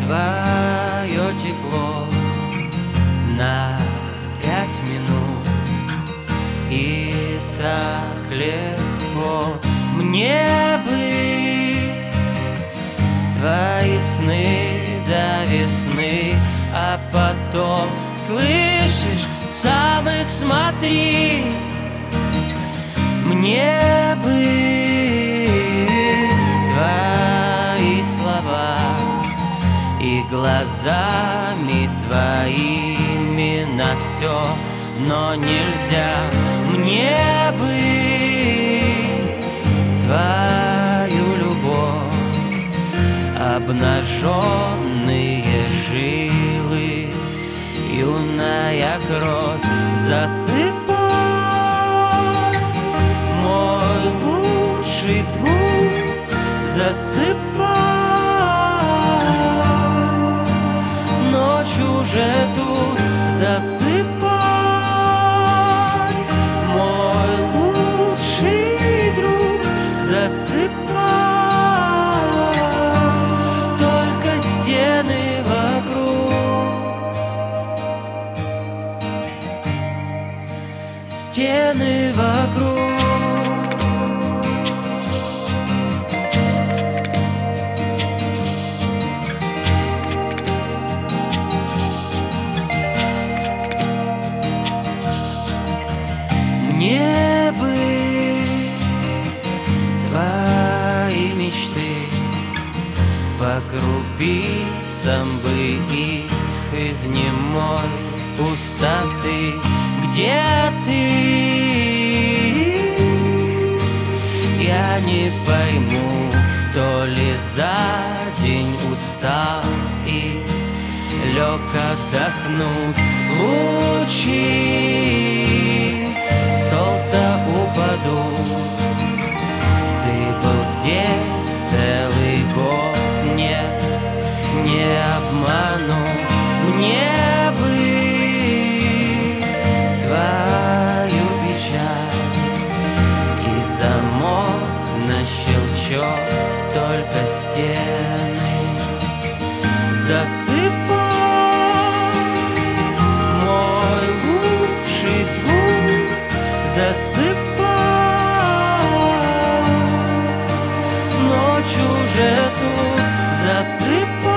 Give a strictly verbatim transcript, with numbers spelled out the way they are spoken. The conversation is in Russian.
твое тепло на пять минут, и так легко мне бы твои сны до весны, а потом, слышишь, сам их смотри. Мне бы твои слова и глазами твоими на все, но нельзя. Мне бы твою любовь, обнаженные жилы, юная кровь, засыпай, мой лучший друг, засыпай. Ночь уже тут, засыпай, мой лучший друг, засыпай. Только стены вокруг, стены вокруг. Мне бы твои мечты, по крупицам бы их из немой пустоты. Где ты? Я не пойму, то ли за день устал и лег отдохнуть. Лучи солнца упадут. Ты был здесь целый год, нет, не обману. Мне бы твою печаль и замок на щелчок, только стены. Засыпай, мой лучший друг, засыпай. Ночь уже тут, засыпай.